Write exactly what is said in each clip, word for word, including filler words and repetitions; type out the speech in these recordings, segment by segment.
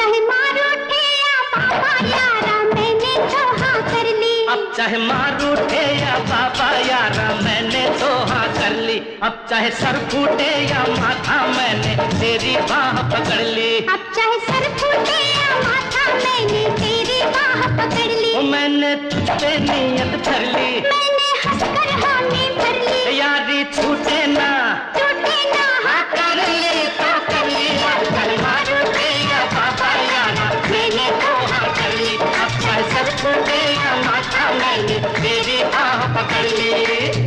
चाहे मार उठे या बाबा यारा मैंने तो हाँ कर ली। अब चाहे मार उठे या बाबा यारा मैंने तो हाँ कर ली। अब चाहे सर फूटे या माथा मैंने तेरी बाह पकड़ ली। अब चाहे सर फूटे या माथा मैंने तेरी बाह पकड़ ली। ओ मैंने तुझ पे नियत धर ली, मैंने हंसकर हामी भर ली। यारी छूटे ना टूटे ना हाँ कर ली तो कर ली। अब चाहे मार उठे या बाबा यारा मैंने तो हाँ कर ली। अब चाहे सर फूटे या माथा मैंने तेरी बाह पकड़ ली।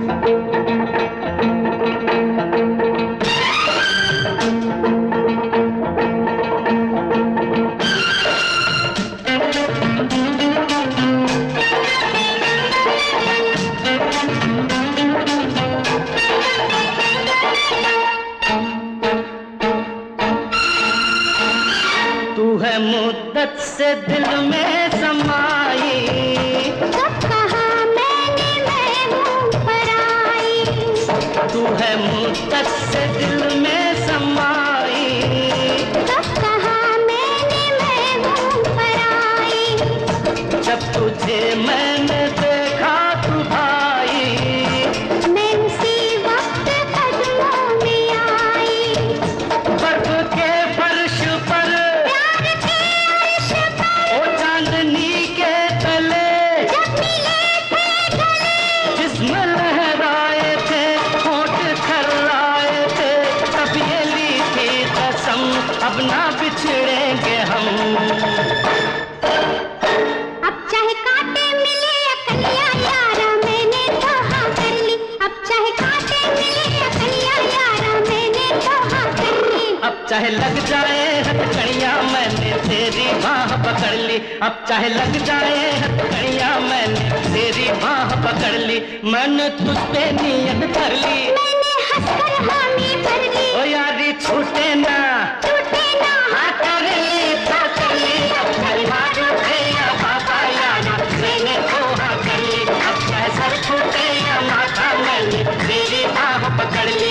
तू है मुद्दत से दिल में समाई, कब कहा मैंने मैं हूँ पराई। तू है मुद्दत से दिल में समाई, कब कहा मैंने मैं हूँ पराई। जब तुझे मैंने देखा तू भाई, मैं उसी वक्त कदमों में आई। बर्फ के फर्श पर प्यार के अर्श पर ओ चांदनी के तले जब मिले थे गले। जिस्म लहराए थे होठ थर्राए थे, तब ये ली थी कसम अब ना बिछड़ेंगे हम। अब चाहे कांटे मिले अकलिया यारा मैंने तो हाँ कर ली। अब चाहे कांटे मिले अकलिया यारा मैंने तो हाँ कर ली। अब चाहे लग जाए हथकड़ियाँ मैंने तेरी बाह पकड़ ली। अब चाहे लग जाए हथकड़ियाँ मैंने तेरी बाह पकड़ ली। मैंने तुझ पे नियत कर ली, मैंने हंसकर हामी भर ली। ओ यारी छूटे ना टूटे ना हाँ कर ली तो कर ली। अब चाहे मार उठे या बाबा यारा मैंने तो हाँ कर ली। अब चाहे सर फूटे या माथा मैंने तेरी बाह पकड़ ली।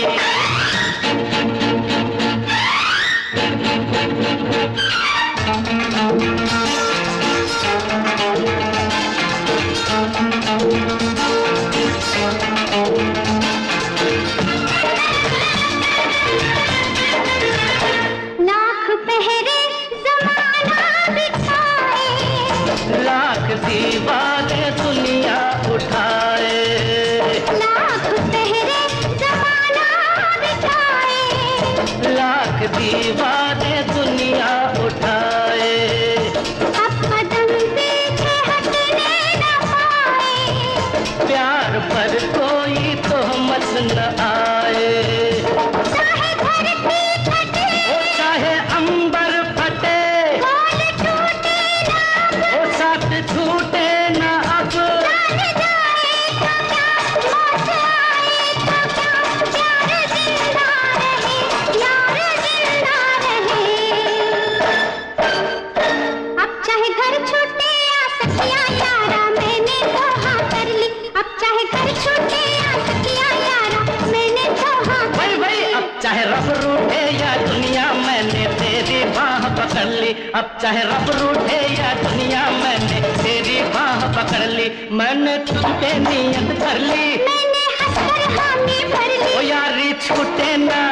लाख पहरे जमाना बिछाए, लाख दीवाने दुनिया उठाए, लाख पहरे जमाना बिछाए। लाख दीवाने दुनिया उठाए। अब कदम पीछे हटने न पाए, प्यार पर कोई तोहमत न आए। चाहे धरती फटे ओ चाहे अंबर फटे, बोल टूटे ना ओ साथ छूटे न अब। जान जाए तो क्या मौत आए तो क्या, प्यार जिंदा रहे यार जिंदा रहे। अब चाहे घर छूटे या सखिया यारा मैंने तो हाँ कर ली। अब चाहे घर छूटे या सखिया यारा मैंने तो हाँ कर भाई भाई ली। अब चाहे रब रूठे या दुनिया मैंने तेरी बाह पकड़ ली। अब चाहे रब रूठे या दुनिया मैंने तेरी बाह पकड़ ली। मैंने तुझ पे नियत कर ली, मैंने हंसकर हामी भर ली। ओ यारी छूटे ना